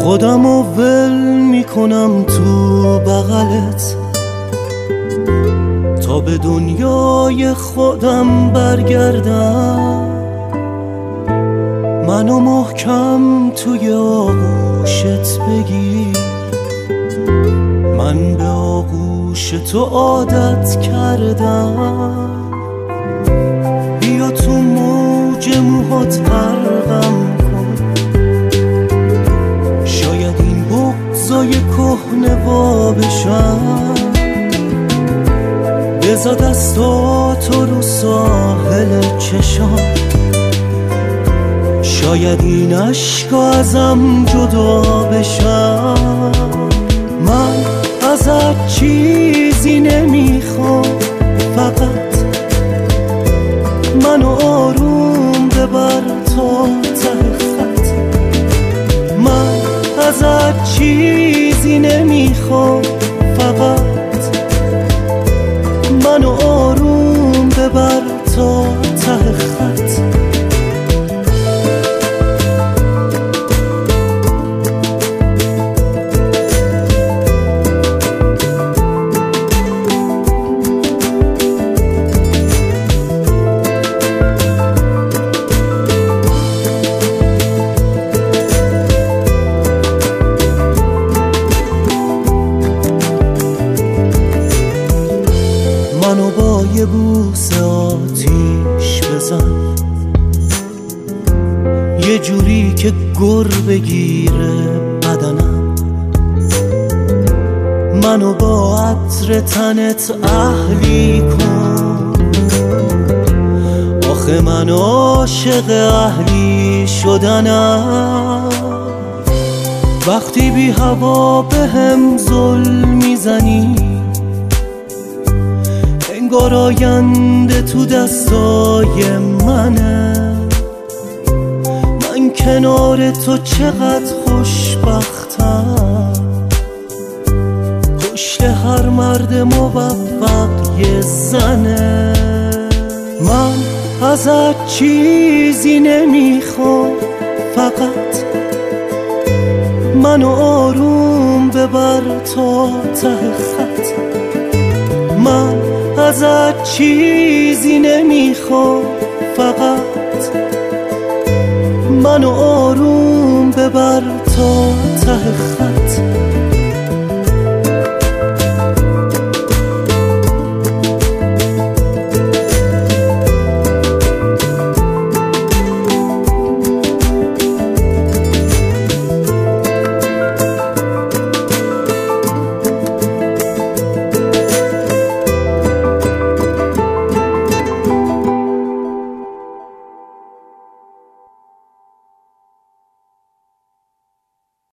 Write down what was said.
خودمو ول میکنم تو بغلت تا به دنیای خودم برگردم. منو محکم توی آغوشت بگیر، من به آغوش تو عادت کردم. بیا تو موج موهات غرقم کن، شاید این بغضای کهنه وا بشم. بذار دستاتو رو ساحل چشام، شاید این عشقا ازم جدا بشم. من ازت چیزی نمیخوام، فقط منو آروم ببر تا ته خط. من ازت چیزی نمیخوام، فقط منو آروم ببر تا ته خط. منو با یه بوسه آتیش بزن، یه جوری که گر بگیره بدنم. منو با عطر تنت اهلی کن، آخه من عاشق اهلی شدنم. وقتی بی هوا بهم ظلم میزنی، انگار آینده تو دستای منه. من کنار تو چقدر خوشبختم، پشت هر مرد موفق یه زنه. من ازت چیزی نمیخوام، فقط منو آروم ببر تا ته خط. من ازت چیزی نمیخوام، فقط منو آروم ببر تا ته خط.